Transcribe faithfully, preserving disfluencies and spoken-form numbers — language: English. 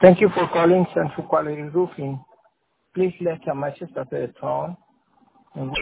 Thank you for calling Central Quality Roofing. Please let a message after the tone.